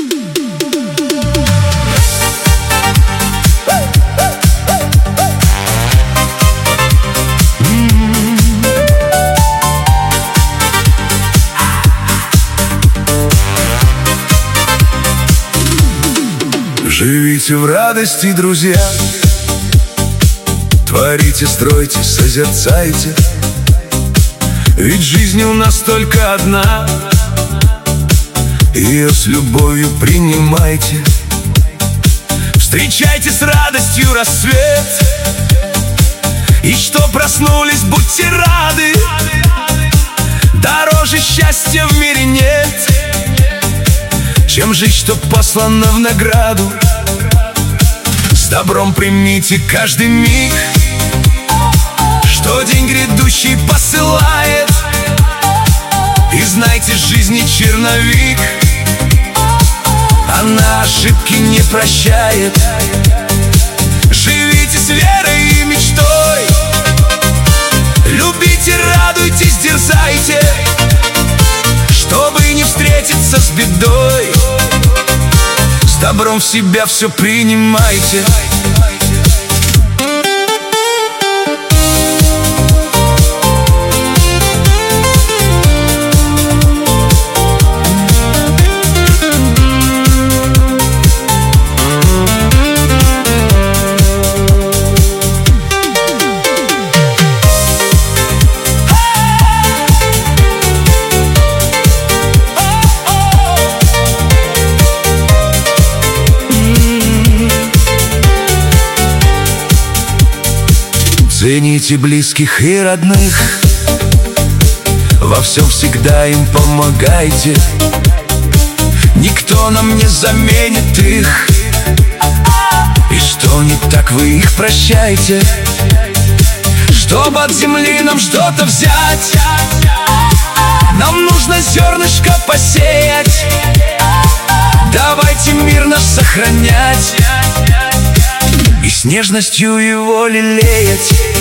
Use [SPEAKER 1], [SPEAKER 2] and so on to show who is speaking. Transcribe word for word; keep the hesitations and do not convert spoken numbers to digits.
[SPEAKER 1] Живите в радости, друзья, творите, стройте, созерцайте. Ведь жизнь у нас только одна, ее с любовью принимайте. Встречайте с радостью рассвет, и что проснулись, будьте рады. Дороже счастья в мире нет, чем жизнь, что послана в награду. С добром примите каждый миг, что день грядущий посылает. И знайте, жизни черновик, она ошибки не прощает. Живите с верой и мечтой, любите, радуйтесь, дерзайте, чтобы не встретиться с бедой. С добром в себя все принимайте. Цените близких и родных, во всем всегда им помогайте. Никто нам не заменит их, и что не так, вы их прощайте. Чтобы от земли нам что-то взять, нам нужно зернышко посеять. Давайте мир наш сохранять и с нежностью его лелеять.